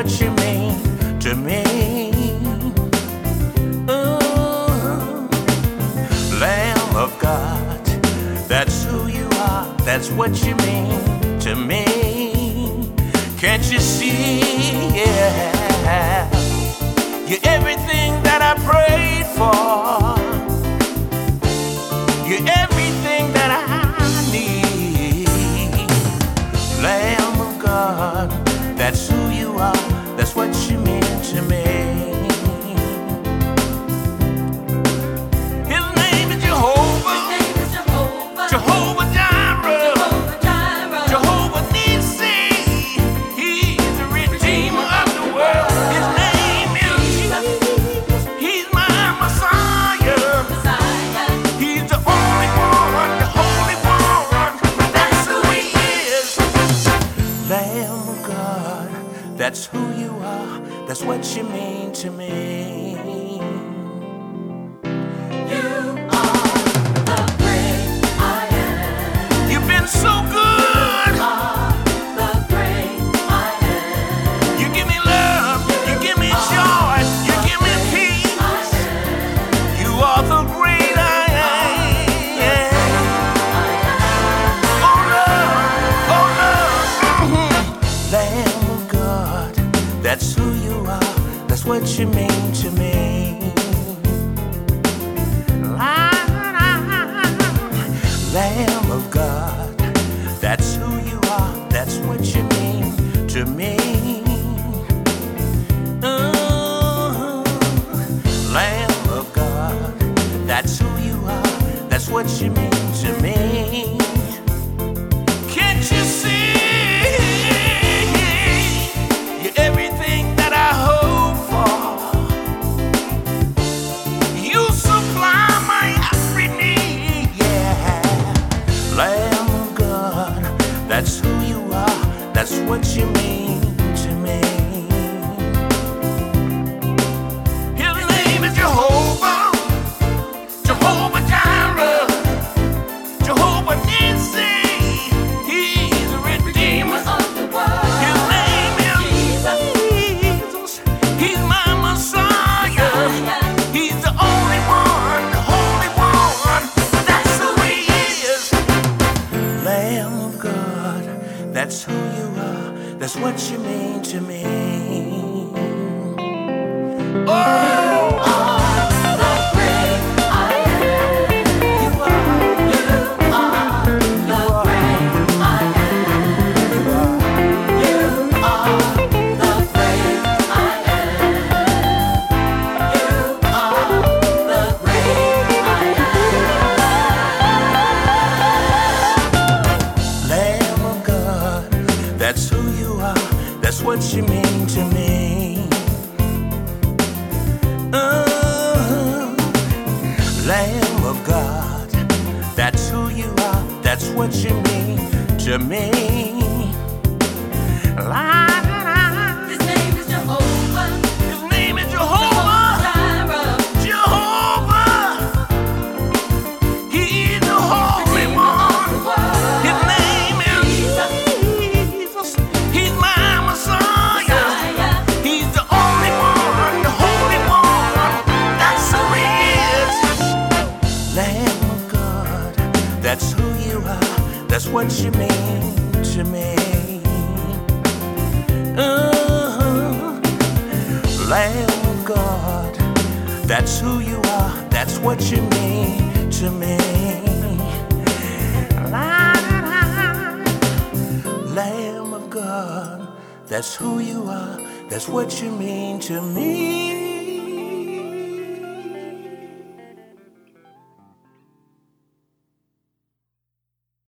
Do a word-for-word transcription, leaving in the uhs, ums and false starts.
what you mean to me. Ooh, Lamb of God, that's who you are, that's what you mean to me. Can't you see, yeah, you're everything that I prayed for. You're everything that I need. Lamb of God, that's who you are, that's what you mean to me. His name is Jehovah. His name is Jehovah. Jehovah Jireh. Jehovah Jireh. Jehovah Nissi. He's the Redeemer of the world. His name is Jesus. He's my Messiah. Messiah. He's the only one, the Holy One. That's who he is. Lamb of God, that's who you are, that's what you mean to me. You are the great I am. You've been so good. You are the great I am. You give me love, you give me joy, you give me peace. You are the great I am. Oh Lord, oh Lord. Mhm. Lamb of God, that's who you are, that's what you mean to me. Lamb of God, that's who you are, that's what you mean to me. Ooh, Lamb of God, that's who you are, that's what you mean to me. Can't you see? You're everything that I hope for. You supply my every need, yeah. Lamb of God, that's who you are, that's what you mean to me. His name is Jehovah. Jehovah Jireh. Jehovah Nissi. He's the Redeemer of the world. His name is Jesus. He's my Messiah. He's the only one, the Holy One. That's who he is. Lamb of God, that's who you are, that's what you mean to me. Oh! The great I am. You are, You are the great I am. you are. You are the great I am. You are the great I am. Lamb of God, that's who you are, that's what you mean to me. Oh, Lamb of God, that's who you are, that's what you mean to me. La, la, la. His name is Jehovah. His name is Jehovah. Jireh. Jehovah. He's the Holy One. His name is Jesus. He's my Messiah. He's the only one, the Holy One. That's who he is. Lamb of God, that's who you are, that's what you mean to me. Ooh, Lamb of God, that's who you are, that's what you mean to me. La, la, la. Lamb of God, that's who you are, that's what you mean to me.